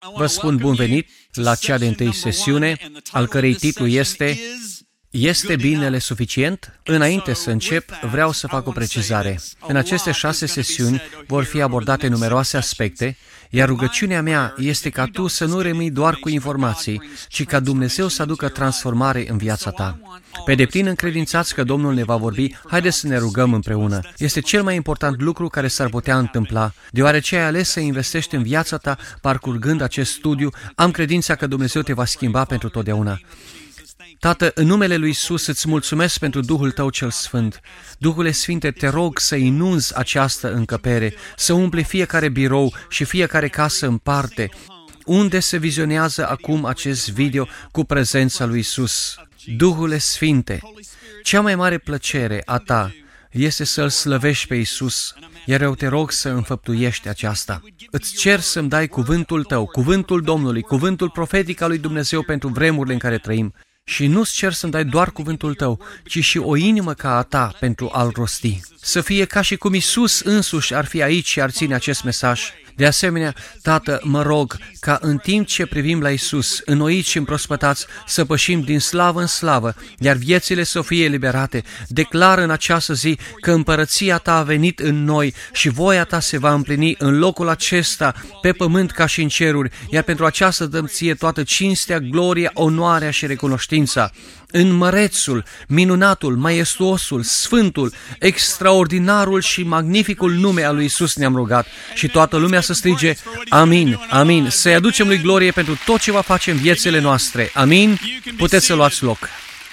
Vă spun bun venit la cea de-întâi sesiune, al cărei titlu Este binele suficient? Înainte să încep, vreau să fac o precizare. În aceste 6 sesiuni vor fi abordate numeroase aspecte, iar rugăciunea mea este ca tu să nu rămâi doar cu informații, ci ca Dumnezeu să aducă transformare în viața ta. Pe deplin încredințați că Domnul ne va vorbi, haideți să ne rugăm împreună. Este cel mai important lucru care s-ar putea întâmpla, deoarece ai ales să investești în viața ta parcurgând acest studiu, am credința că Dumnezeu te va schimba pentru totdeauna. Tată, în numele lui Iisus îți mulțumesc pentru Duhul Tău cel Sfânt. Duhule Sfinte, te rog să inunzi această încăpere, să umple fiecare birou și fiecare casă în parte, unde se vizionează acum acest video cu prezența lui Iisus. Duhule Sfinte, cea mai mare plăcere a Ta este să-L slăvești pe Iisus, iar eu te rog să înfăptuiești aceasta. Îți cer să-mi dai cuvântul Tău, cuvântul Domnului, cuvântul profetic al lui Dumnezeu pentru vremurile în care trăim. Și nu-ți cer să-mi dai doar cuvântul Tău, ci și o inimă ca a Ta pentru a-L rosti. Să fie ca și cum Iisus însuși ar fi aici și ar ține acest mesaj. De asemenea, Tată, mă rog ca în timp ce privim la Iisus, înnoiți și împrospătați, să pășim din slavă în slavă, iar viețile să fie eliberate. Declară în această zi că împărăția Ta a venit în noi și voia Ta se va împlini în locul acesta, pe pământ ca și în ceruri, iar pentru aceasta dăm Ție toată cinstea, gloria, onoarea și recunoștința. În mărețul, minunatul, maestuosul, sfântul, extraordinarul și magnificul nume al lui Iisus ne-am rugat și toată lumea să strige Amin, Amin, să-i aducem lui glorie pentru tot ce va face în viețile noastre. Amin? Puteți să luați loc.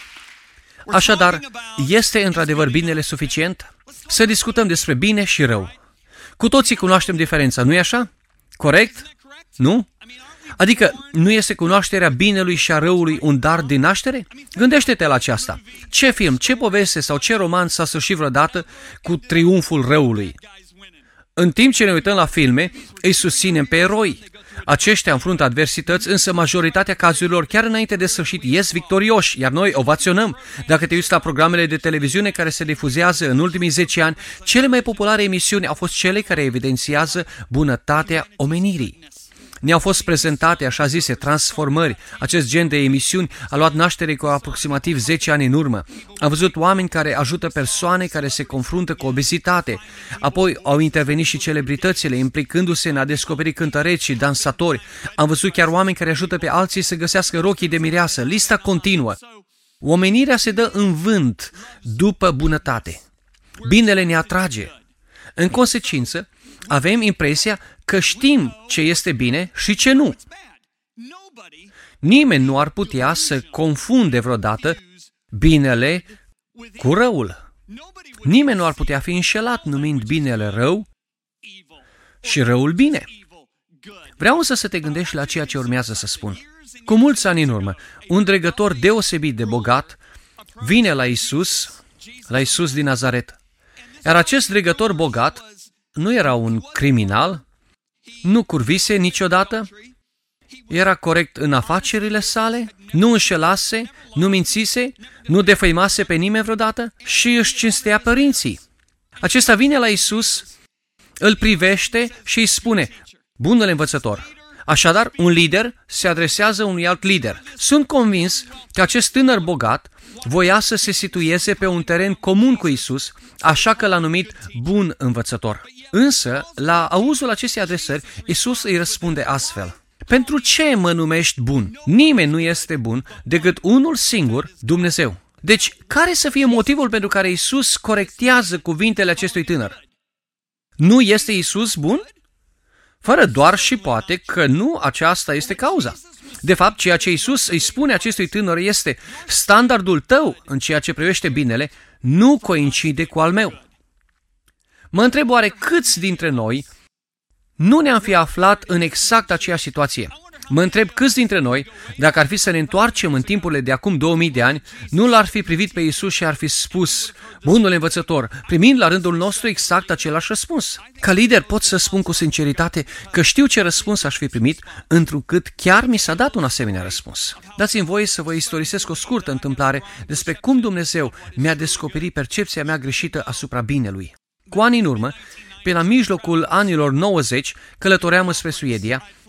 Așadar, este într-adevăr binele suficient? Să discutăm despre bine și rău. Cu toții cunoaștem diferența, nu-i așa? Corect? Nu? Adică, nu este cunoașterea binelui și a răului un dar din naștere? Gândește-te la aceasta. Ce film, ce poveste sau ce roman s-a sfârșit vreodată cu triumful răului? În timp ce ne uităm la filme, îi susținem pe eroi. Aceștia înfruntă adversități, însă majoritatea cazurilor, chiar înainte de sfârșit, ies victorioși, iar noi ovaționăm. Dacă te uiți la programele de televiziune care se difuzează în ultimii 10 ani, cele mai populare emisiuni au fost cele care evidențiază bunătatea omenirii. Ne-au fost prezentate, așa zise, transformări. Acest gen de emisiuni a luat naștere cu aproximativ 10 ani în urmă. Am văzut oameni care ajută persoane care se confruntă cu obezitate. Apoi au intervenit și celebritățile, implicându-se în a descoperi cântăreți și dansatori. Am văzut chiar oameni care ajută pe alții să găsească rochii de mireasă. Lista continuă. Omenirea se dă în vânt după bunătate. Binele ne atrage. În consecință, avem impresia că știm ce este bine și ce nu. Nimeni nu ar putea să confunde vreodată binele cu răul. Nimeni nu ar putea fi înșelat numind binele rău și răul bine. Vreau însă să te gândești la ceea ce urmează să spun. Cu mulți ani în urmă, un dregător deosebit de bogat vine la Iisus din Nazaret. Iar acest dregător bogat nu era un criminal, nu curvise niciodată, era corect în afacerile sale, nu înșelase, nu mințise, nu defăimase pe nimeni vreodată și își cinstea părinții. Acesta vine la Iisus, îl privește și îi spune, bunule învățător. Așadar, un lider se adresează unui alt lider. Sunt convins că acest tânăr bogat voia să se situeze pe un teren comun cu Iisus, așa că l-a numit bun învățător. Însă, la auzul acestei adresări, Iisus îi răspunde astfel. Pentru ce mă numești bun? Nimeni nu este bun decât unul singur, Dumnezeu. Deci, care să fie motivul pentru care Iisus corectează cuvintele acestui tânăr? Nu este Iisus bun? Fără doar și poate că nu aceasta este cauza. De fapt, ceea ce Iisus îi spune acestui tânăr este standardul tău în ceea ce privește binele nu coincide cu al meu. Mă întreb oare câți dintre noi nu ne-am fi aflat în exact aceeași situație. Mă întreb câți dintre noi, dacă ar fi să ne întoarcem în timpurile de acum 2000 de ani, nu l-ar fi privit pe Iisus și ar fi spus, bunul învățător, primind la rândul nostru exact același răspuns. Ca lider pot să spun cu sinceritate că știu ce răspuns aș fi primit, întrucât chiar mi s-a dat un asemenea răspuns. Dați-mi voie să vă istorisesc o scurtă întâmplare despre cum Dumnezeu mi-a descoperit percepția mea greșită asupra binelui. Cu ani în urmă, pe la mijlocul anilor 90, călătoream spre Suedia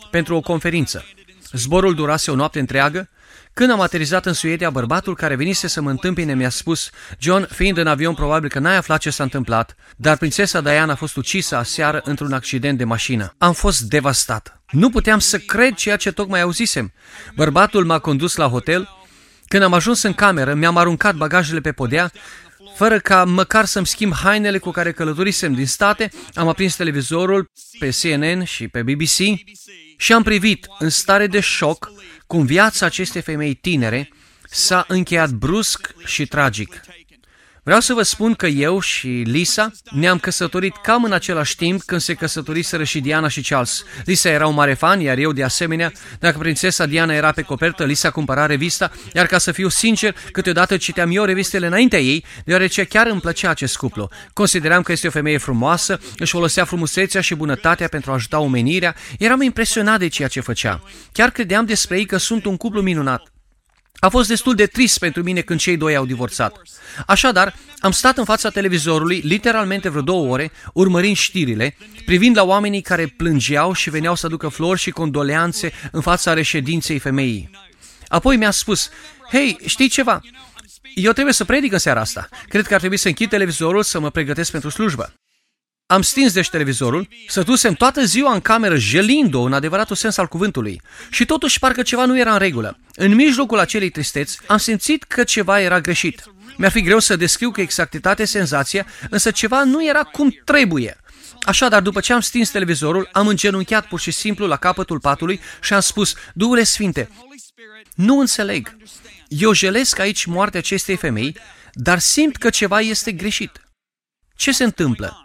pentru o conferință. Zborul durase o noapte întreagă. Când am aterizat în Suedia, bărbatul care venise să mă întâmpine mi-a spus: John, fiind în avion, probabil că n-ai aflat ce s-a întâmplat, dar prințesa Diana a fost ucisă aseară într-un accident de mașină. Am fost devastat. Nu puteam să cred ceea ce tocmai auzisem. Bărbatul m-a condus la hotel. Când am ajuns în cameră, mi-am aruncat bagajele pe podea, fără ca măcar să-mi schimb hainele cu care călătorisem din state. Am aprins televizorul pe CNN și pe BBC și am privit în stare de șoc cum viața acestei femei tinere s-a încheiat brusc și tragic. Vreau să vă spun că eu și Lisa ne-am căsătorit cam în același timp când se căsătoriseră și Diana și Charles. Lisa era un mare fan, iar eu de asemenea. Dacă prințesa Diana era pe copertă, Lisa cumpăra revista, iar ca să fiu sincer, câteodată citeam eu revistele înaintea ei, deoarece chiar îmi plăcea acest cuplu. Consideram că este o femeie frumoasă, își folosea frumusețea și bunătatea pentru a ajuta omenirea, eram impresionat de ceea ce făcea. Chiar credeam despre ei că sunt un cuplu minunat. A fost destul de trist pentru mine când cei doi au divorțat. Așadar, am stat în fața televizorului literalmente vreo 2 ore, urmărind știrile, privind la oamenii care plângeau și veneau să aducă flori și condoleanțe în fața reședinței femeii. Apoi mi-a spus: hei, știi ceva? Eu trebuie să predic în seara asta. Cred că ar trebui să închid televizorul să mă pregătesc pentru slujbă. Am stins deci televizorul, stătusem toată ziua în cameră jelind-o în adevăratul sens al cuvântului și totuși parcă ceva nu era în regulă. În mijlocul acelei tristeți am simțit că ceva era greșit. Mi-ar fi greu să descriu cu exactitate senzația, însă ceva nu era cum trebuie. Așadar, după ce am stins televizorul, am îngenunchiat pur și simplu la capătul patului și am spus: Duhule Sfinte, nu înțeleg. Eu jelesc aici moartea acestei femei, dar simt că ceva este greșit. Ce se întâmplă?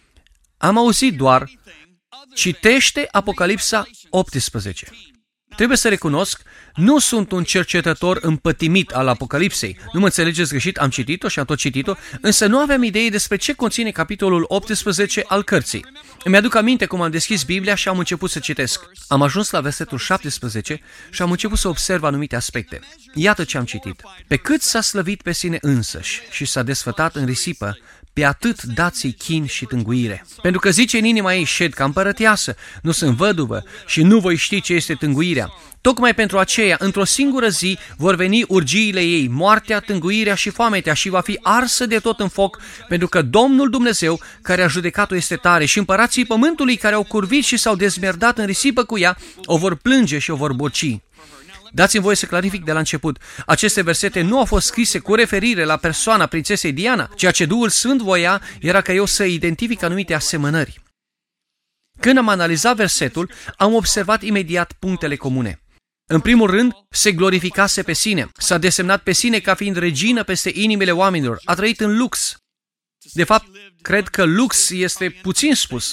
Am auzit doar: citește Apocalipsa 18. Trebuie să recunosc, nu sunt un cercetător împătimit al Apocalipsei. Nu mă înțelegeți greșit, am citit-o și am tot citit-o, însă nu aveam idee despre ce conține capitolul 18 al cărții. Îmi aduc aminte cum am deschis Biblia și am început să citesc. Am ajuns la versetul 17 și am început să observ anumite aspecte. Iată ce am citit. Pe cât s-a slăvit pe sine însăși și s-a desfătat în risipă, pe atât dați-i chin și tânguire. Pentru că zice în inima ei: șed ca împărăteasă, nu sunt văduvă și nu voi ști ce este tânguirea. Tocmai pentru aceea, într-o singură zi, vor veni urgiile ei, moartea, tânguirea și foametea, și va fi arsă de tot în foc, pentru că Domnul Dumnezeu, care a judecat-o, este tare, și împărații pământului care au curvit și s-au dezmerdat în risipă cu ea, o vor plânge și o vor boci. Dați-mi voie să clarific de la început. Aceste versete nu au fost scrise cu referire la persoana prințesei Diana. Ceea ce Duhul Sfânt voia era ca eu să identific anumite asemănări. Când am analizat versetul, am observat imediat punctele comune. În primul rând, se glorificase pe sine. S-a desemnat pe sine ca fiind regină peste inimile oamenilor. A trăit în lux. De fapt, cred că lux este puțin spus.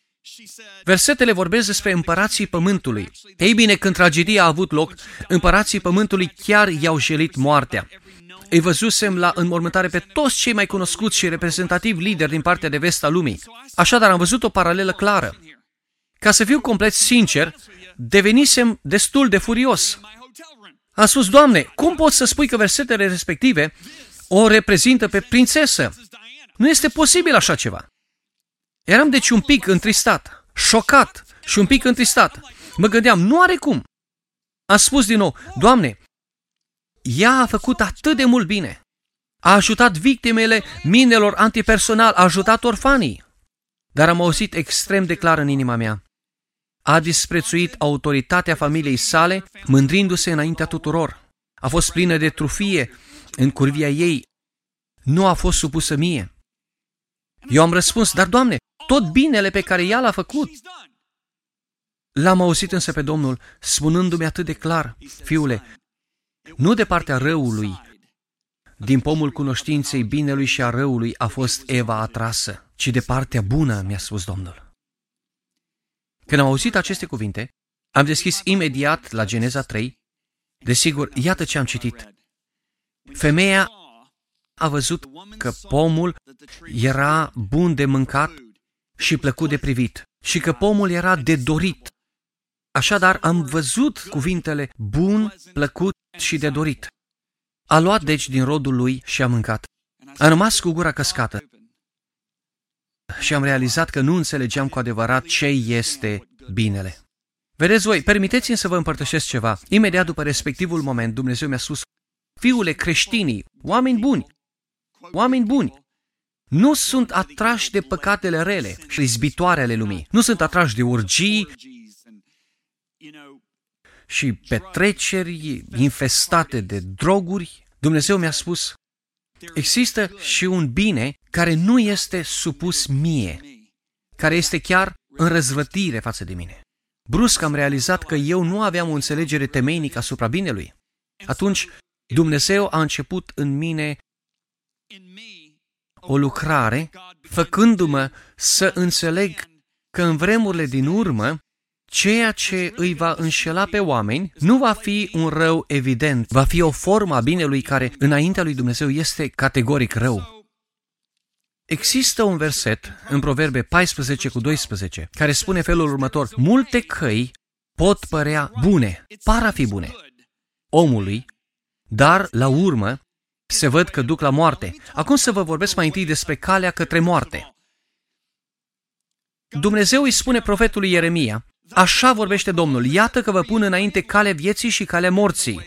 Versetele vorbesc despre împărații pământului. Ei bine, când tragedia a avut loc, împărații pământului chiar i-au jelit moartea. Îi văzusem la înmormântare pe toți cei mai cunoscuți și reprezentativi lideri din partea de vest a lumii. Așadar, am văzut o paralelă clară. Ca să fiu complet sincer, devenisem destul de furios. Am spus: Doamne, cum poți să spui că versetele respective o reprezintă pe prințesă? Nu este posibil așa ceva. Eram deci un pic întristat, șocat și un pic întristat. Mă gândeam: nu are cum. Am spus din nou: Doamne, ea a făcut atât de mult bine. A ajutat victimele minelor antipersonal, a ajutat orfanii. Dar am auzit extrem de clar în inima mea: a disprețuit autoritatea familiei sale, mândrindu-se înaintea tuturor. A fost plină de trufie în curvia ei. Nu a fost supusă mie. Eu am răspuns: dar, Doamne, tot binele pe care ea l-a făcut. L-am auzit însă pe Domnul spunându-mi atât de clar: Fiule, nu de partea răului, din pomul cunoștinței binelui și a răului a fost Eva atrasă, ci de partea bună, mi-a spus Domnul. Când am auzit aceste cuvinte, am deschis imediat la Geneza 3. Desigur, iată ce am citit. Femeia a văzut că pomul era bun de mâncat și plăcut de privit și că pomul era de dorit. Așadar, am văzut cuvintele bun, plăcut și de dorit. A luat deci din rodul lui și a mâncat. A rămas cu gura căscată și am realizat că nu înțelegeam cu adevărat ce este binele. Vedeți voi, permiteți-mi să vă împărtășesc ceva. Imediat după respectivul moment, Dumnezeu mi-a spus, fiule, creștinii, oameni buni, nu sunt atrași de păcatele rele și izbitoare ale lumii. Nu sunt atrași de urgii și petreceri infestate de droguri. Dumnezeu mi-a spus, există și un bine care nu este supus mie, care este chiar în răzvătire față de mine. Brusc am realizat că eu nu aveam o înțelegere temeinică asupra binelui. Atunci Dumnezeu a început în mine o lucrare, făcându-mă să înțeleg că în vremurile din urmă, ceea ce îi va înșela pe oameni nu va fi un rău evident, va fi o formă a binelui care înaintea lui Dumnezeu este categoric rău. Există un verset în Proverbe 14:12 care spune felul următor, multe căi pot părea bune, par a fi bune omului, dar la urmă se văd că duc la moarte. Acum să vă vorbesc mai întâi despre calea către moarte. Dumnezeu îi spune profetului Ieremia, așa vorbește Domnul, iată că vă pun înainte calea vieții și calea morții.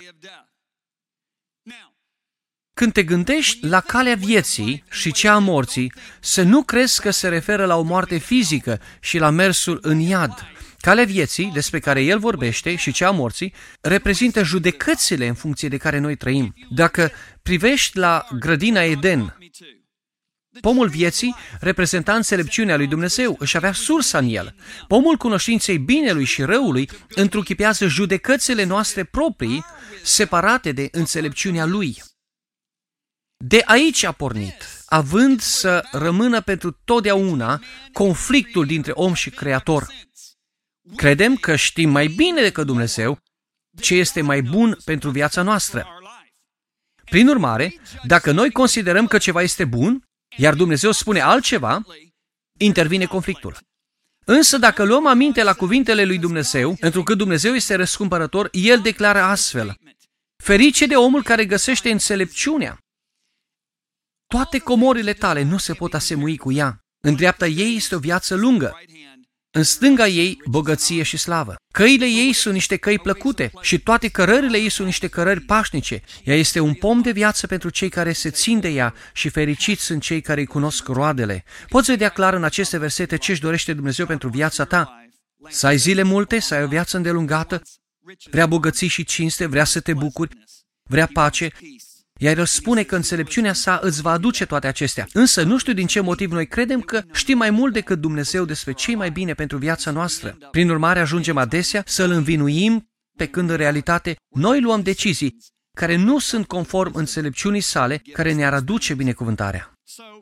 Când te gândești la calea vieții și cea a morții, să nu crezi că se referă la o moarte fizică și la mersul în iad. Calea vieții, despre care el vorbește, și cea a morții, reprezintă judecățile în funcție de care noi trăim. Dacă privești la grădina Eden, pomul vieții reprezenta înțelepciunea lui Dumnezeu, își avea sursa în el. Pomul cunoștinței binelui și răului întruchipează judecățile noastre proprii, separate de înțelepciunea lui. De aici a pornit, având să rămână pentru totdeauna conflictul dintre om și Creator. Credem că știm mai bine decât Dumnezeu ce este mai bun pentru viața noastră. Prin urmare, dacă noi considerăm că ceva este bun, iar Dumnezeu spune altceva, intervine conflictul. Însă dacă luăm aminte la cuvintele lui Dumnezeu, întrucât Dumnezeu este răscumpărător, El declară astfel, ferice de omul care găsește înțelepciunea. Toate comorile tale nu se pot asemui cu ea. În dreapta ei este o viață lungă. În stânga ei, bogăție și slavă. Căile ei sunt niște căi plăcute și toate cărările ei sunt niște cărări pașnice. Ea este un pom de viață pentru cei care se țin de ea și fericiți sunt cei care îi cunosc roadele. Poți vedea clar în aceste versete ce își dorește Dumnezeu pentru viața ta. Să ai zile multe, să ai o viață îndelungată, vrea bogății și cinste, vrea să te bucuri, vrea pace. Iar El spune că înțelepciunea sa îți va aduce toate acestea. Însă nu știu din ce motiv noi credem că știm mai mult decât Dumnezeu despre ce mai bine pentru viața noastră. Prin urmare, ajungem adesea să-L învinuim, pe când în realitate noi luăm decizii care nu sunt conform înțelepciunii sale, care ne-ar aduce binecuvântarea.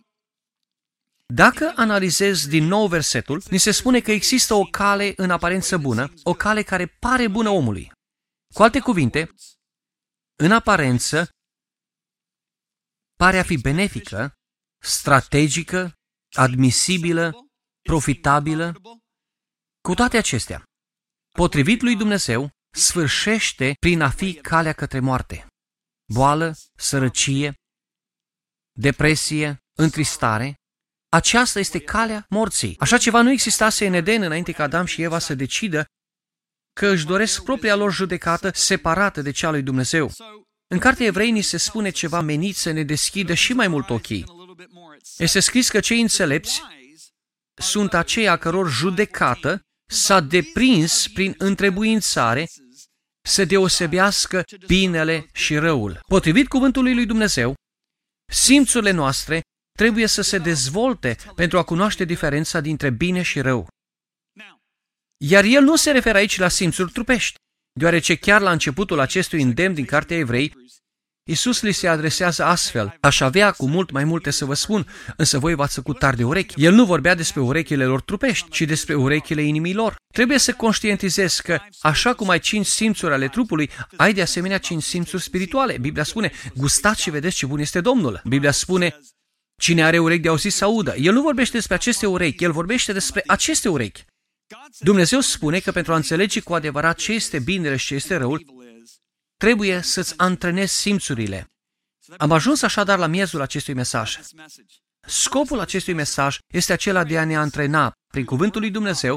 Dacă analizezi din nou versetul, ni se spune că există o cale în aparență bună, o cale care pare bună omului. Cu alte cuvinte, în aparență, pare a fi benefică, strategică, admisibilă, profitabilă. Cu toate acestea, potrivit lui Dumnezeu, sfârșește prin a fi calea către moarte. Boală, sărăcie, depresie, întristare. Aceasta este calea morții. Așa ceva nu existase în Eden înainte ca Adam și Eva să decidă că își doresc propria lor judecată separată de cea lui Dumnezeu. În cartea Evrei ni se spune ceva menit să ne deschidă și mai mult ochii. Este scris că cei înțelepți sunt aceia căror judecată s-a deprins prin întrebuințare să deosebească binele și răul. Potrivit cuvântului lui Dumnezeu, simțurile noastre trebuie să se dezvolte pentru a cunoaște diferența dintre bine și rău. Iar el nu se referă aici la simțuri trupești, deoarece chiar la începutul acestui îndemn din cartea Evrei, Iisus li se adresează astfel, aș avea cu mult mai multe să vă spun, însă voi v-ați făcut tari de urechi. El nu vorbea despre urechile lor trupești, ci despre urechile inimii lor. Trebuie să conștientizezi că, așa cum ai 5 simțuri ale trupului, ai de asemenea 5 simțuri spirituale. Biblia spune, gustați și vedeți ce bun este Domnul. Biblia spune, cine are urechi de auzit să audă. El nu vorbește despre aceste urechi, el vorbește despre aceste urechi. Dumnezeu spune că pentru a înțelege cu adevărat ce este binele și ce este răul, trebuie să-ți antrenezi simțurile. Am ajuns așadar la miezul acestui mesaj. Scopul acestui mesaj este acela de a ne antrena, prin cuvântul lui Dumnezeu,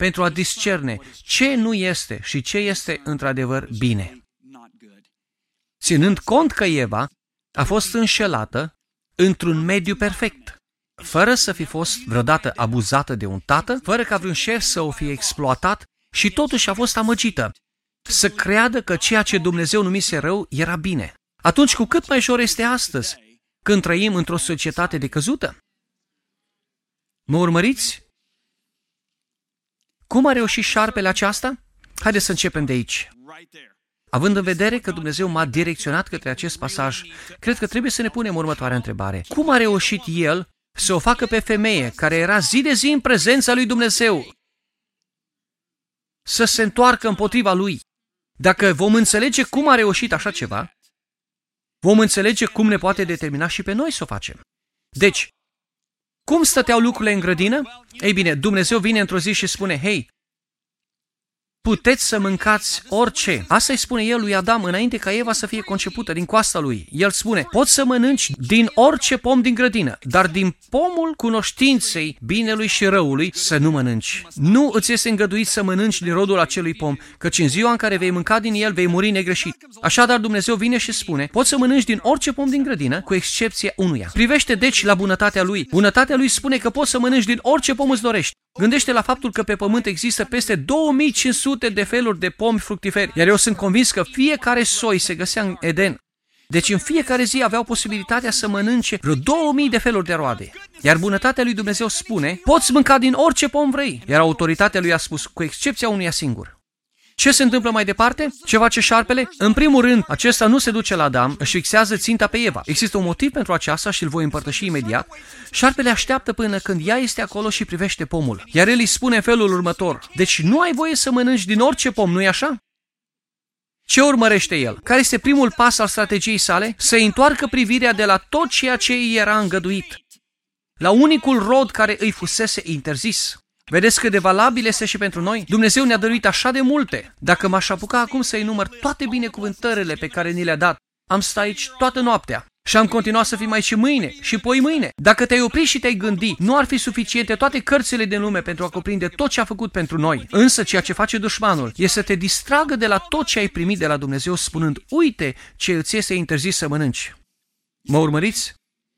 pentru a discerne ce nu este și ce este într-adevăr bine. Ținând cont că Eva a fost înșelată într-un mediu perfect, fără să fi fost vreodată abuzată de un tată, fără ca vreun șef să o fie exploatat și totuși a fost amăgită, să creadă că ceea ce Dumnezeu numise rău era bine. Atunci cu cât mai ușor este astăzi, când trăim într-o societate decăzută? Mă urmăriți? Cum a reușit șarpele aceasta? Haideți să începem de aici. Având în vedere că Dumnezeu m-a direcționat către acest pasaj, cred că trebuie să ne punem următoarea întrebare. Cum a reușit el să o facă pe femeie, care era zi de zi în prezența lui Dumnezeu, să se întoarcă împotriva lui? Dacă vom înțelege cum a reușit așa ceva, vom înțelege cum ne poate determina și pe noi să o facem. Deci, cum stăteau lucrurile în grădină? Ei bine, Dumnezeu vine într-o zi și spune, hei, puteți să mâncați orice. Asta îi spune el lui Adam înainte ca Eva să fie concepută din coasta lui. El spune, poți să mănânci din orice pom din grădină, dar din pomul cunoștinței binelui și răului să nu mănânci. Nu îți este îngăduit să mănânci din rodul acelui pom, căci în ziua în care vei mânca din el, vei muri negreșit. Așadar Dumnezeu vine și spune, poți să mănânci din orice pom din grădină, cu excepția unuia. Privește deci la bunătatea lui. Bunătatea lui spune că poți să mănânci din orice pom îți dorești. Gândește la faptul că pe pământ există peste 2500 de feluri de pomi fructiferi, iar eu sunt convins că fiecare soi se găsea în Eden. Deci în fiecare zi aveau posibilitatea să mănânce vreo 2000 de feluri de roade. Iar bunătatea lui Dumnezeu spune, poți mânca din orice pom vrei, iar autoritatea lui a spus, cu excepția unuia singur. Ce se întâmplă mai departe? Ce face șarpele? În primul rând, acesta nu se duce la Adam, își fixează ținta pe Eva. Există un motiv pentru aceasta și îl voi împărtăși imediat. Șarpele așteaptă până când ea este acolo și privește pomul. Iar el îi spune în felul următor, deci nu ai voie să mănânci din orice pom, nu-i așa? Ce urmărește el? Care este primul pas al strategiei sale? Să întoarcă privirea de la tot ceea ce îi era îngăduit, la unicul rod care îi fusese interzis. Vedeți cât de valabil este și pentru noi? Dumnezeu ne-a dăruit așa de multe. Dacă m-aș apuca acum să enumăr toate binecuvântările pe care ni le-a dat, am stat aici toată noaptea și am continuat să fim aici și mâine și poi mâine. Dacă te-ai oprit și te-ai gândit, nu ar fi suficiente toate cărțile din lume pentru a cuprinde tot ce a făcut pentru noi. Însă ceea ce face dușmanul este să te distragă de la tot ce ai primit de la Dumnezeu, spunând, uite ce îți este interzis să mănânci. Mă urmăriți?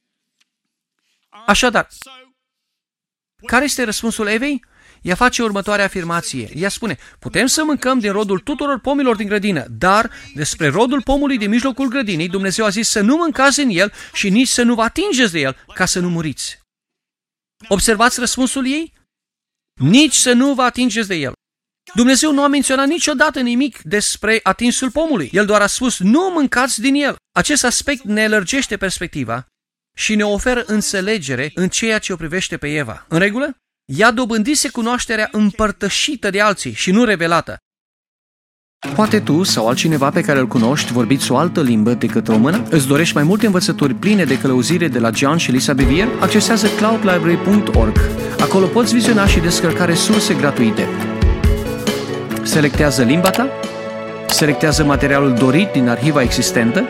Așadar, care este răspunsul Evei? Ea face următoarea afirmație. Ea spune, putem să mâncăm din rodul tuturor pomilor din grădină, dar despre rodul pomului din mijlocul grădinii, Dumnezeu a zis să nu mâncați din el și nici să nu vă atingeți de el, ca să nu muriți. Observați răspunsul ei? Nici să nu vă atingeți de el. Dumnezeu nu a menționat niciodată nimic despre atinsul pomului. El doar a spus, nu mâncați din el. Acest aspect ne lărgește perspectiva și ne oferă înțelegere în ceea ce o privește pe Eva. În regulă? Ea dobândise cunoașterea împărtășită de alții și nu revelată. Poate tu sau altcineva pe care îl cunoști vorbiți o altă limbă decât română? Îți dorești mai multe învățături pline de călăuzire de la John și Lisa Bevere? Accesează cloudlibrary.org. Acolo poți viziona și descărca resurse gratuite. Selectează limba ta, selectează materialul dorit din arhiva existentă,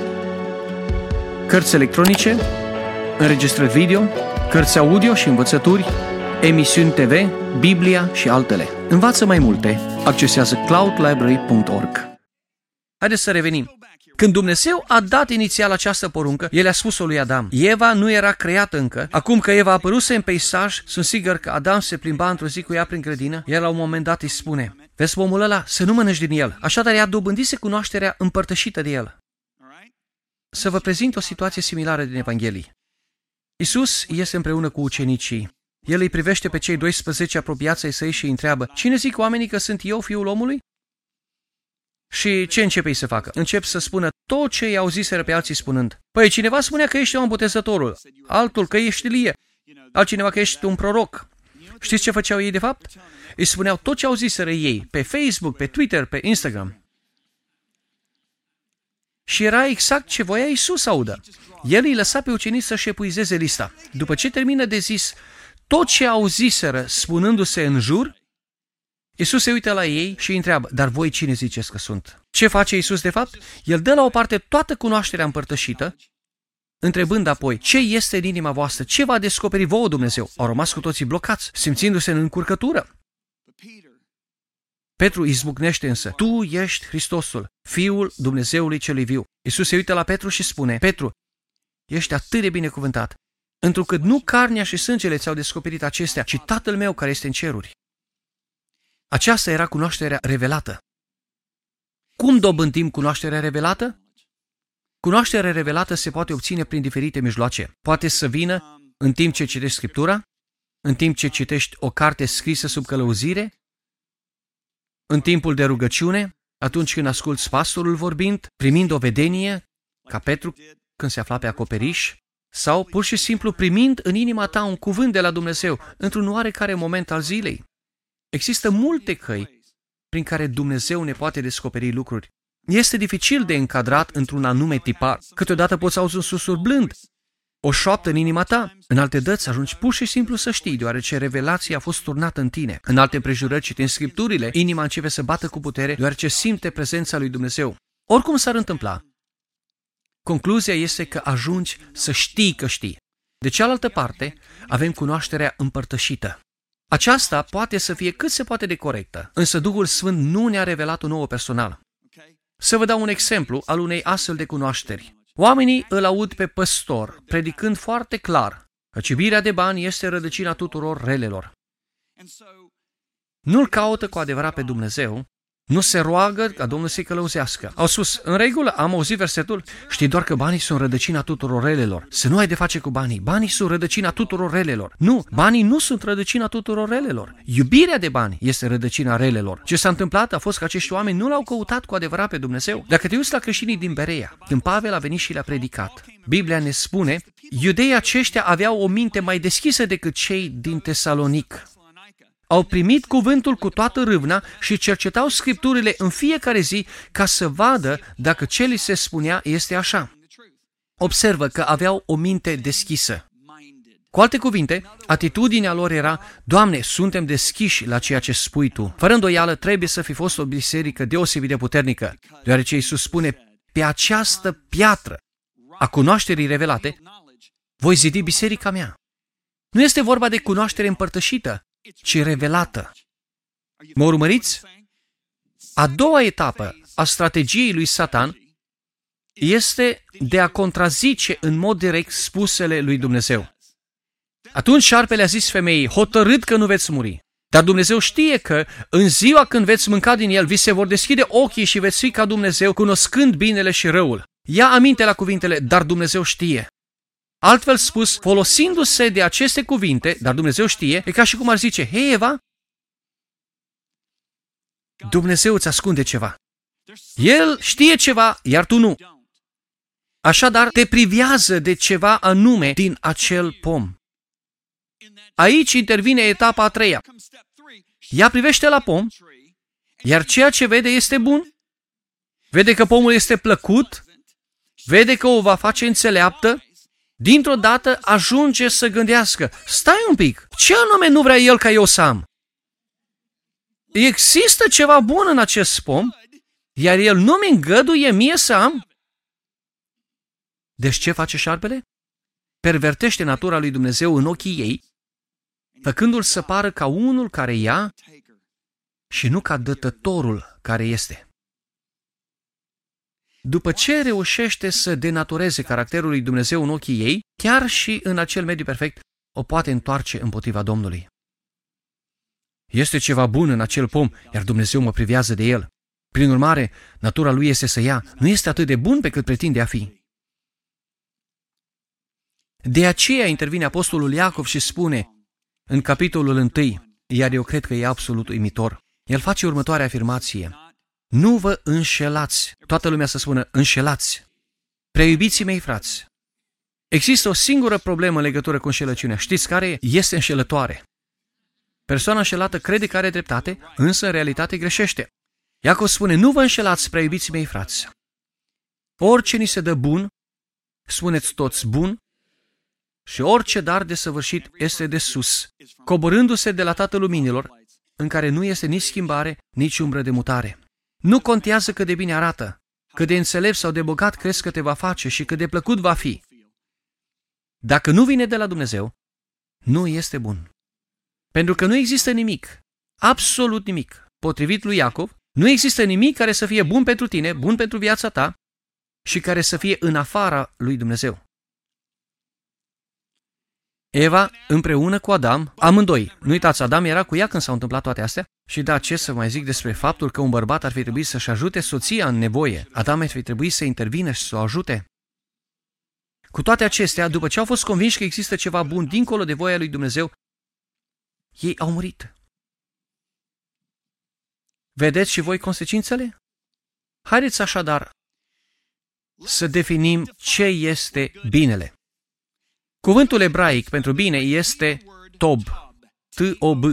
cărți electronice, înregistrări video, cărți audio și învățături, emisiuni TV, Biblia și altele. Învață mai multe. Accesează cloudlibrary.org. Haideți să revenim. Când Dumnezeu a dat inițial această poruncă, El a spus-o lui Adam. Eva nu era creată încă. Acum că Eva a apăruse în peisaj, sunt sigur că Adam se plimba într-o zi cu ea prin grădină, iar la un moment dat îi spune, vezi pomul ăla, să nu mănânci din el. Așadar ea dobândise cunoașterea împărtășită de el. Să vă prezint o situație similară din Evanghelii. Iisus este împreună cu ucenicii. El îi privește pe cei 12 apropiați ai săi și îi întreabă, cine zic oamenii că sunt eu, Fiul omului? Și ce începe ei să facă? Încep să spună tot ce i-au ziseră pe alții spunând. Păi cineva spunea că ești Ioan Botezătorul, altul că ești Ilie, altcineva că ești un proroc. Știți ce făceau ei de fapt? Îi spuneau tot ce au ziseră ei, pe Facebook, pe Twitter, pe Instagram. Și era exact ce voia Iisus să audă. El îi lăsa pe ucenici să-și epuizeze lista. După ce termină de zis tot ce auziseră spunându-se în jur, Iisus se uită la ei și îi întreabă, dar voi cine ziceți că sunt? Ce face Iisus de fapt? El dă la o parte toată cunoașterea împărtășită, întrebând apoi, ce este în inima voastră? Ce va descoperi vouă Dumnezeu? Au rămas cu toții blocați, simțindu-se în încurcătură. Petru izbucnește însă, tu ești Hristosul, Fiul Dumnezeului celui viu. Iisus se uită la Petru și spune, Petru, ești atât de binecuvântat, întrucât nu carnea și sângele ți-au descoperit acestea, ci Tatăl meu care este în ceruri. Aceasta era cunoașterea revelată. Cum dobândim cunoașterea revelată? Cunoașterea revelată se poate obține prin diferite mijloace. Poate să vină în timp ce citești Scriptura, în timp ce citești o carte scrisă sub călăuzire, în timpul de rugăciune, atunci când asculți pastorul vorbind, primind o vedenie, ca Petru când se afla pe acoperiș, sau pur și simplu primind în inima ta un cuvânt de la Dumnezeu într-un oarecare moment al zilei. Există multe căi prin care Dumnezeu ne poate descoperi lucruri. Este dificil de încadrat într-un anume tipar. Câteodată poți auzi un susur blând, o șoaptă în inima ta. În alte dăți ajungi pur și simplu să știi, deoarece revelația a fost turnată în tine. În alte împrejurări, citind Scripturile, inima începe să bată cu putere, deoarece simte prezența lui Dumnezeu. Oricum s-ar întâmpla, concluzia este că ajungi să știi că știi. De cealaltă parte, avem cunoașterea împărtășită. Aceasta poate să fie cât se poate de corectă, însă Duhul Sfânt nu ne-a revelat-o nouă personal. Să vă dau un exemplu al unei astfel de cunoașteri. Oamenii îl aud pe păstor, predicând foarte clar că iubirea de bani este rădăcina tuturor relelor. Nu-L caută cu adevărat pe Dumnezeu, nu se roagă ca Domnul să-i călăuzească. Au spus, în regulă, am auzit versetul, știi doar că banii sunt rădăcina tuturor relelor. Să nu ai de face cu banii. Banii sunt rădăcina tuturor relelor. Nu, banii nu sunt rădăcina tuturor relelor. Iubirea de bani este rădăcina relelor. Ce s-a întâmplat a fost că acești oameni nu l-au căutat cu adevărat pe Dumnezeu. Dacă te uiți la creștinii din Berea, când Pavel a venit și le-a predicat, Biblia ne spune, iudeii aceștia aveau o minte mai deschisă decât cei din Tesalonic. Au primit cuvântul cu toată râvna și cercetau Scripturile în fiecare zi ca să vadă dacă ce li se spunea este așa. Observă că aveau o minte deschisă. Cu alte cuvinte, atitudinea lor era, Doamne, suntem deschiși la ceea ce spui Tu. Fără îndoială, trebuie să fi fost o biserică deosebit de puternică, deoarece Iisus spune, pe această piatră a cunoașterii revelate, voi zidi biserica mea. Nu este vorba de cunoaștere împărtășită, ci revelată. Mă urmăriți? A doua etapă a strategiei lui Satan este de a contrazice în mod direct spusele lui Dumnezeu. Atunci șarpele a zis femeii, hotărât că nu veți muri. Dar Dumnezeu știe că în ziua când veți mânca din el, vi se vor deschide ochii și veți fi ca Dumnezeu, cunoscând binele și răul. Ia aminte la cuvintele, dar Dumnezeu știe. Altfel spus, folosindu-se de aceste cuvinte, dar Dumnezeu știe, e ca și cum ar zice, hei Eva, Dumnezeu îți ascunde ceva. El știe ceva, iar tu nu. Așadar, te privează de ceva anume din acel pom. Aici intervine etapa a treia. Ea privește la pom, iar ceea ce vede este bun. Vede că pomul este plăcut, vede că o va face înțeleaptă, dintr-o dată ajunge să gândească, stai un pic, ce anume nu vrea el ca eu să am? Există ceva bun în acest pom, iar el nu mi îngăduie mie să am? Deci ce face șarpele? Pervertește natura lui Dumnezeu în ochii ei, făcându-l să pară ca unul care ia și nu ca dătătorul care este. După ce reușește să denatureze caracterul lui Dumnezeu în ochii ei, chiar și în acel mediu perfect, o poate întoarce împotriva Domnului. Este ceva bun în acel pom, iar Dumnezeu mă privează de el. Prin urmare, natura lui este să ia. Nu este atât de bun pe cât pretinde a fi. De aceea intervine apostolul Iacov și spune, în capitolul 1, iar eu cred că e absolut uimitor, el face următoarea afirmație. Nu vă înșelați. Toată lumea să spună, înșelați. Preiubiții mei frați, există o singură problemă în legătură cu înșelăciunea. Știți care este înșelătoare? Persoana înșelată crede că are dreptate, însă în realitate greșește. Iacov spune, nu vă înșelați, preiubiții mei frați. Orice ni se dă bun, spuneți toți bun, și orice dar de săvârșit este de sus, coborându-se de la Tatăl Luminilor, în care nu este nici schimbare, nici umbră de mutare. Nu contează cât de bine arată, cât de înțelept sau de bogat crezi că te va face și cât de plăcut va fi. Dacă nu vine de la Dumnezeu, nu este bun. Pentru că nu există nimic, absolut nimic, potrivit lui Iacov, nu există nimic care să fie bun pentru tine, bun pentru viața ta și care să fie în afara lui Dumnezeu. Eva, împreună cu Adam, amândoi, nu uitați, Adam era cu ea când s-au întâmplat toate astea, și da, ce să mai zic despre faptul că un bărbat ar fi trebuit să-și ajute soția în nevoie, Adam ar fi trebuit să intervină și să o ajute. Cu toate acestea, după ce au fost convinși că există ceva bun dincolo de voia lui Dumnezeu, ei au murit. Vedeți și voi consecințele? Haideți așadar să definim ce este binele. Cuvântul ebraic pentru bine este tob, T-O-B.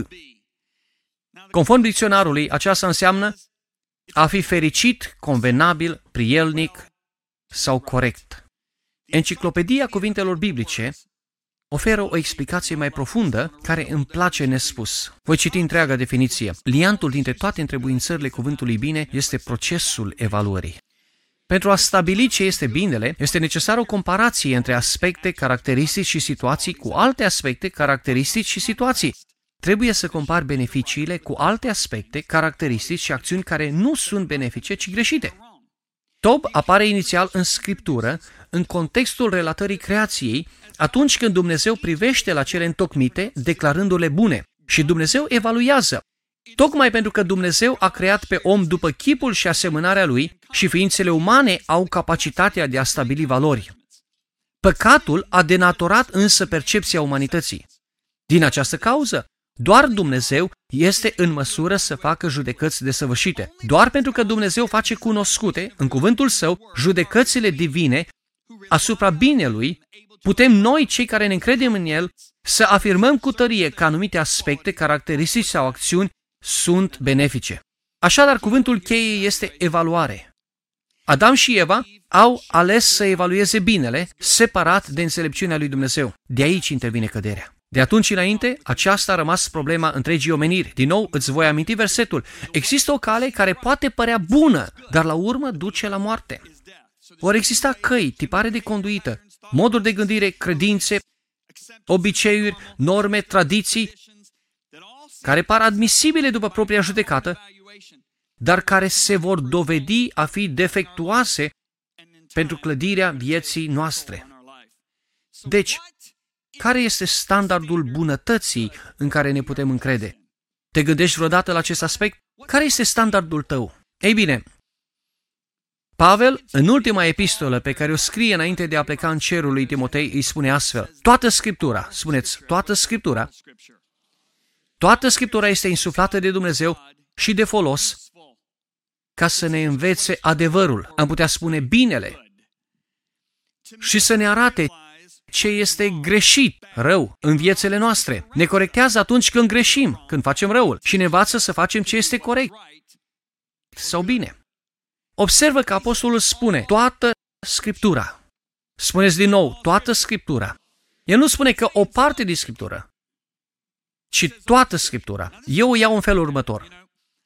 Conform dicționarului, aceasta înseamnă a fi fericit, convenabil, prielnic sau corect. Enciclopedia Cuvintelor Biblice oferă o explicație mai profundă care îmi place nespus. Voi citi întreaga definiție. Liantul dintre toate întrebuințările cuvântului bine este procesul evaluării. Pentru a stabili ce este binele, este necesară o comparație între aspecte, caracteristici și situații cu alte aspecte, caracteristici și situații. Trebuie să compari beneficiile cu alte aspecte, caracteristici și acțiuni care nu sunt benefice, ci greșite. Tob apare inițial în Scriptură, în contextul relatării creației, atunci când Dumnezeu privește la cele întocmite, declarându-le bune, și Dumnezeu evaluează. Tocmai pentru că Dumnezeu a creat pe om după chipul și asemănarea lui și ființele umane au capacitatea de a stabili valori. Păcatul a denaturat însă percepția umanității. Din această cauză, doar Dumnezeu este în măsură să facă judecăți desăvârșite. Doar pentru că Dumnezeu face cunoscute, în cuvântul Său, judecățile divine asupra binelui, putem noi, cei care ne încredem în El, să afirmăm cu tărie că anumite aspecte, caracteristici sau acțiuni sunt benefice. Așadar, cuvântul cheie este evaluare. Adam și Eva au ales să evalueze binele, separat de înțelepciunea lui Dumnezeu. De aici intervine căderea. De atunci înainte, aceasta a rămas problema întregii omeniri. Din nou, îți voi aminti versetul. Există o cale care poate părea bună, dar la urmă duce la moarte. Vor exista căi, tipare de conduită, moduri de gândire, credințe, obiceiuri, norme, tradiții, care par admisibile după propria judecată, dar care se vor dovedi a fi defectuoase pentru clădirea vieții noastre. Deci, care este standardul bunătății în care ne putem încrede? Te gândești vreodată la acest aspect? Care este standardul tău? Ei bine, Pavel, în ultima epistolă pe care o scrie înainte de a pleca în cerul lui Timotei, îi spune astfel: toată Scriptura, spuneți, toată Scriptura este insuflată de Dumnezeu și de folos ca să ne învețe adevărul, am putea spune binele, și să ne arate ce este greșit, rău, în viețile noastre. Ne corectează atunci când greșim, când facem răul, și ne învață să facem ce este corect sau bine. Observă că apostolul spune toată Scriptura. Spuneți din nou, toată Scriptura. El nu spune că o parte din Scriptură, ci toată Scriptura. Eu o iau în felul următor.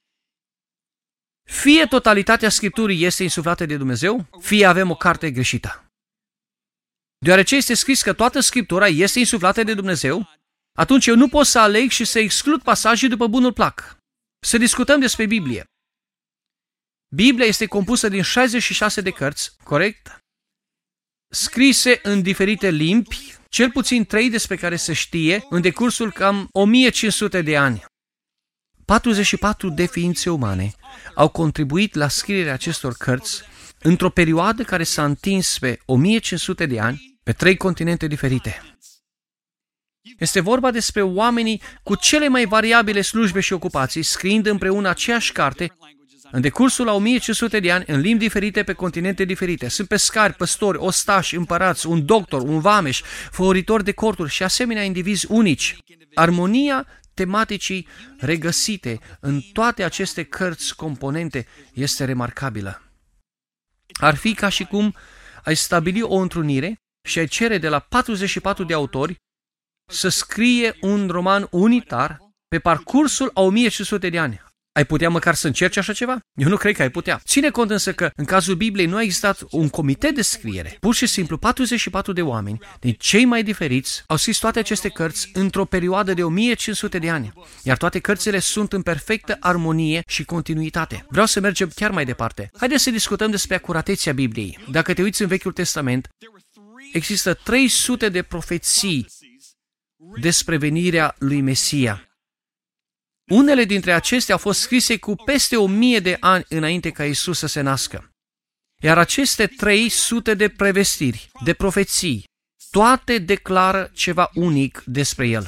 Fie totalitatea Scripturii este insuflată de Dumnezeu, fie avem o carte greșită. Deoarece este scris că toată Scriptura este insuflată de Dumnezeu, atunci eu nu pot să aleg și să exclud pasaje după bunul plac. Să discutăm despre Biblie. Biblia este compusă din 66 de cărți, corect? Scrise în diferite limbi, cel puțin 3 despre care se știe, în decursul cam 1500 de ani. 44 de ființe umane au contribuit la scrierea acestor cărți într-o perioadă care s-a întins pe 1500 de ani, pe 3 continente diferite. Este vorba despre oamenii cu cele mai variabile slujbe și ocupații, scriind împreună aceeași carte, în decursul a 1500 de ani, în limbi diferite, pe continente diferite. Sunt pescari, păstori, ostași, împărați, un doctor, un vameș, făuritori de corturi și asemenea indivizi unici. Armonia tematicii regăsite în toate aceste cărți componente este remarcabilă. Ar fi ca și cum ai stabili o întrunire și ai cere de la 44 de autori să scrie un roman unitar pe parcursul a 1500 de ani. Ai putea măcar să încerci așa ceva? Eu nu cred că ai putea. Ține cont însă că în cazul Bibliei nu a existat un comitet de scriere. Pur și simplu 44 de oameni, din cei mai diferiți, au scris toate aceste cărți într-o perioadă de 1500 de ani. Iar toate cărțile sunt în perfectă armonie și continuitate. Vreau să mergem chiar mai departe. Haideți să discutăm despre acuratețea Bibliei. Dacă te uiți în Vechiul Testament, există 300 de profeții despre venirea lui Mesia. Unele dintre acestea au fost scrise cu peste 1000 de ani înainte ca Iisus să se nască. Iar aceste 300 de prevestiri, de profeții, toate declară ceva unic despre El.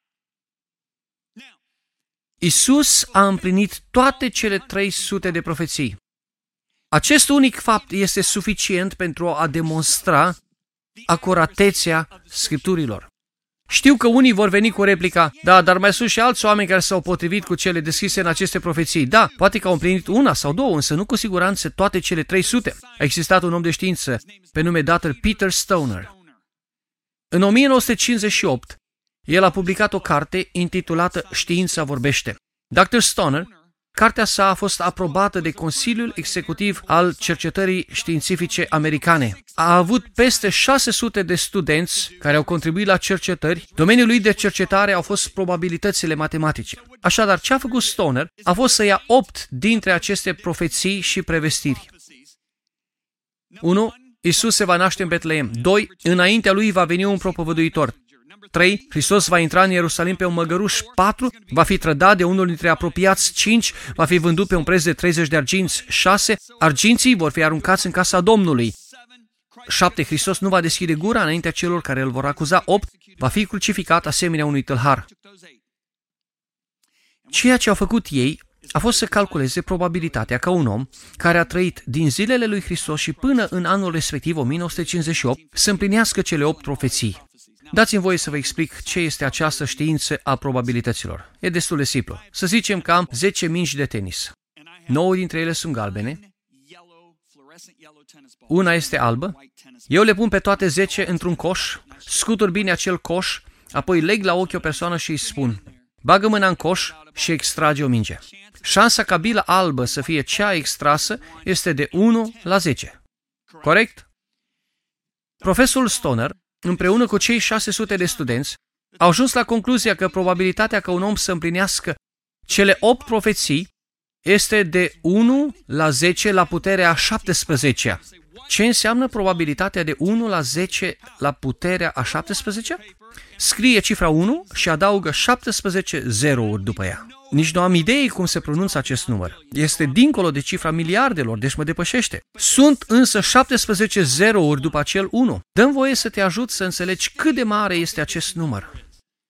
Iisus a împlinit toate cele 300 de profeții. Acest unic fapt este suficient pentru a demonstra acuratețea Scripturilor. Știu că unii vor veni cu replica, da, dar mai sunt și alți oameni care s-au potrivit cu cele descrise în aceste profeții. Da, poate că au împlinit una sau două, însă nu cu siguranță toate cele 300. A existat un om de știință pe nume Dr. Peter Stoner. În 1958, el a publicat o carte intitulată Știința vorbește. Dr. Stoner, cartea sa a fost aprobată de Consiliul Executiv al Cercetării Științifice Americane. A avut peste 600 de studenți care au contribuit la cercetări. Domeniul lui de cercetare au fost probabilitățile matematice. Așadar, ce a făcut Stoner a fost să ia 8 dintre aceste profeții și prevestiri. 1. Iisus se va naște în Betleem. 2. Înaintea lui va veni un propovăduitor. 3. Hristos va intra în Ierusalim pe un măgăruș. 4. Va fi trădat de unul dintre apropiați. 5. Va fi vândut pe un preț de 30 de arginți. 6. Arginții vor fi aruncați în casa Domnului. 7. Hristos nu va deschide gura înaintea celor care îl vor acuza. 8. Va fi crucificat asemenea unui tâlhar. Ceea ce au făcut ei a fost să calculeze probabilitatea ca un om care a trăit din zilele lui Hristos și până în anul respectiv, 1958, să împlinească cele 8 profeții. Dați-mi voie să vă explic ce este această știință a probabilităților. E destul de simplu. Să zicem că am 10 mingi de tenis. 9 dintre ele sunt galbene. Una este albă. Eu le pun pe toate 10 într-un coș, scutur bine acel coș, apoi leg la ochi o persoană și îi spun, bagă mâna în coș și extrage o minge. Șansa ca bila albă să fie cea extrasă este de 1 la 10. Corect? Profesorul Stoner, împreună cu cei 600 de studenți, au ajuns la concluzia că probabilitatea ca un om să împlinească cele 8 profeții este de 1 la 10 la puterea a 17-a. Ce înseamnă probabilitatea de 1 la 10 la puterea a 17-a? Scrie cifra 1 și adaugă 17 zerouri după ea. Nici nu am idee cum se pronunță acest număr. Este dincolo de cifra miliardelor, deci mă depășește. Sunt însă 17 zerouri după acel 1. Dă-mi voie să te ajut să înțelegi cât de mare este acest număr.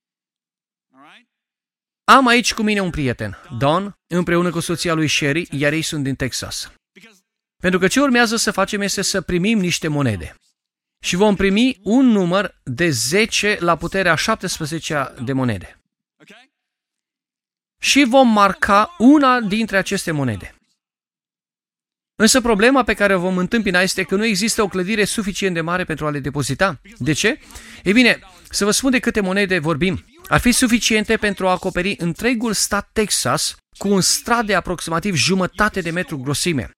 Am aici cu mine un prieten, Don, împreună cu soția lui Sherry, iar ei sunt din Texas. Pentru că ce urmează să facem este să primim niște monede. Și vom primi un număr de 10 la puterea 17 de monede. Și vom marca una dintre aceste monede. Însă problema pe care o vom întâmpina este că nu există o clădire suficient de mare pentru a le depozita. De ce? Ei bine, să vă spun de câte monede vorbim. Ar fi suficiente pentru a acoperi întregul stat Texas cu un strat de aproximativ 1/2 de metru grosime.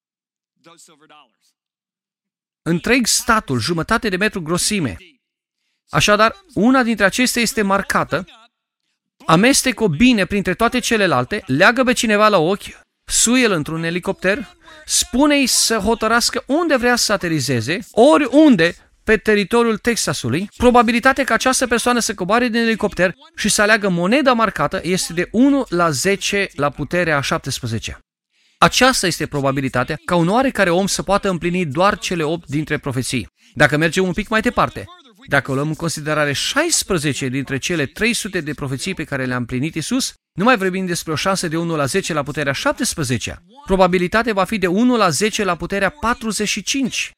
Întreg statul, 1/2 de metru grosime. Așadar, una dintre acestea este marcată, amestec-o bine printre toate celelalte, leagă pe cineva la ochi, suie-l într-un elicopter, spune-i să hotărască unde vrea să aterizeze, oriunde pe teritoriul Texasului, probabilitatea ca această persoană să coboare din elicopter și să aleagă moneda marcată este de 1 la 10 la puterea a 17. Aceasta este probabilitatea ca un oarecare om să poată împlini doar cele 8 dintre profeții. Dacă mergem un pic mai departe, dacă luăm în considerare 16 dintre cele 300 de profeții pe care le-a împlinit Iisus, nu mai vorbim despre o șansă de 1 la 10 la puterea 17. Probabilitatea va fi de 1 la 10 la puterea 45.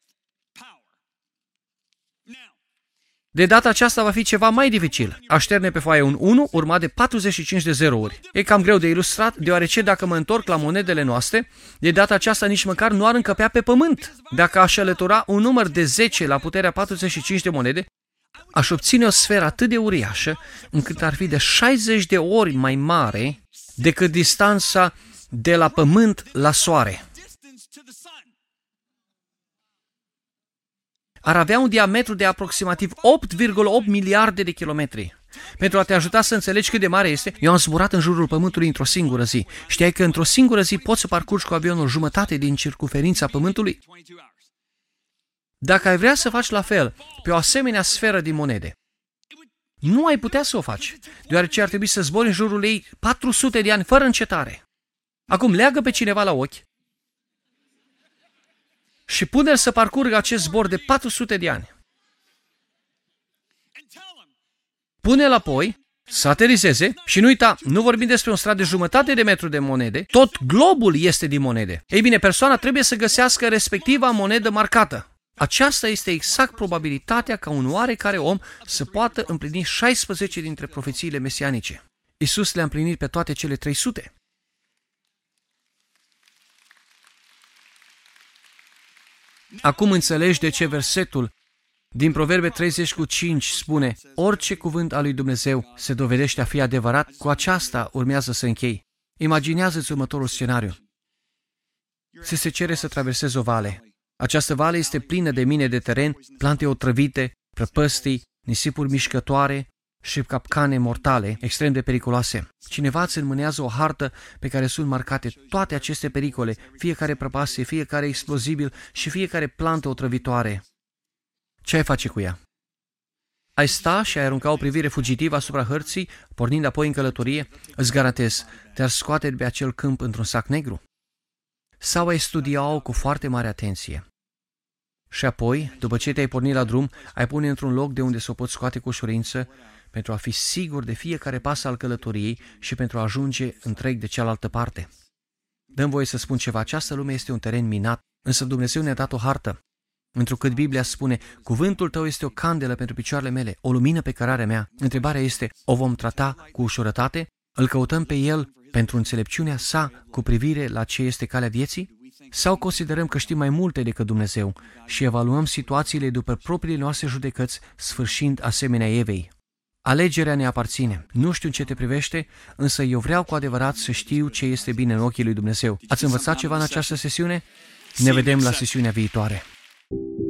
De data aceasta va fi ceva mai dificil. Așterne pe foaie un 1 urmat de 45 de zerouri. E cam greu de ilustrat, deoarece dacă mă întorc la monedele noastre, de data aceasta nici măcar nu ar încăpea pe pământ. Dacă aș alătura un număr de 10 la puterea 45 de monede, aș obține o sferă atât de uriașă, încât ar fi de 60 de ori mai mare decât distanța de la pământ la soare. Ar avea un diametru de aproximativ 8,8 miliarde de kilometri. Pentru a te ajuta să înțelegi cât de mare este, eu am zburat în jurul Pământului într-o singură zi. Știai că într-o singură zi poți să parcurgi cu avionul jumătate din circumferința Pământului? Dacă ai vrea să faci la fel pe o asemenea sferă din monede, nu ai putea să o faci, deoarece ar trebui să zbori în jurul ei 400 de ani fără încetare. Acum leagă pe cineva la ochi și pune-l să parcurgă acest zbor de 400 de ani. Pune-l apoi să aterizeze și nu uita, nu vorbim despre un strat de jumătate de metru de monede, tot globul este din monede. Ei bine, persoana trebuie să găsească respectiva monedă marcată. Aceasta este exact probabilitatea ca un oarecare om să poată împlini 16 dintre profețiile mesianice. Iisus le-a împlinit pe toate cele 300. Acum înțelegi de ce versetul din Proverbe 30:5 spune: orice cuvânt al lui Dumnezeu se dovedește a fi adevărat. Cu aceasta urmează să închei. Imaginează-ți următorul scenariu. Ți se cere să traversezi o vale. Această vale este plină de mine de teren, plante otrăvite, prăpăstii, nisipuri mișcătoare și capcane mortale, extrem de periculoase. Cineva îți înmânează o hartă pe care sunt marcate toate aceste pericole, fiecare prăpastie, fiecare explozibil și fiecare plantă otrăvitoare. Ce ai face cu ea? Ai sta și ai arunca o privire fugitivă asupra hărții, pornind apoi în călătorie? Îți garantez, te-ar scoate de pe acel câmp într-un sac negru? Sau ai studia-o cu foarte mare atenție? Și apoi, după ce te-ai pornit la drum, ai pune într-un loc de unde să o poți scoate cu ușurință, pentru a fi sigur de fiecare pas al călătoriei și pentru a ajunge întreg de cealaltă parte. Dă-mi voie să spun ceva, această lume este un teren minat, însă Dumnezeu ne-a dat o hartă. Întrucât Biblia spune, cuvântul tău este o candelă pentru picioarele mele, o lumină pe cărarea mea. Întrebarea este, o vom trata cu ușurătate? Îl căutăm pe El pentru înțelepciunea sa cu privire la ce este calea vieții? Sau considerăm că știm mai multe decât Dumnezeu și evaluăm situațiile după propriile noastre judecăți, sfârșind asemenea Evei? Alegerea ne aparține. Nu știu în ce te privește, însă eu vreau cu adevărat să știu ce este bine în ochii lui Dumnezeu. Ați învățat ceva în această sesiune? Ne vedem la sesiunea viitoare.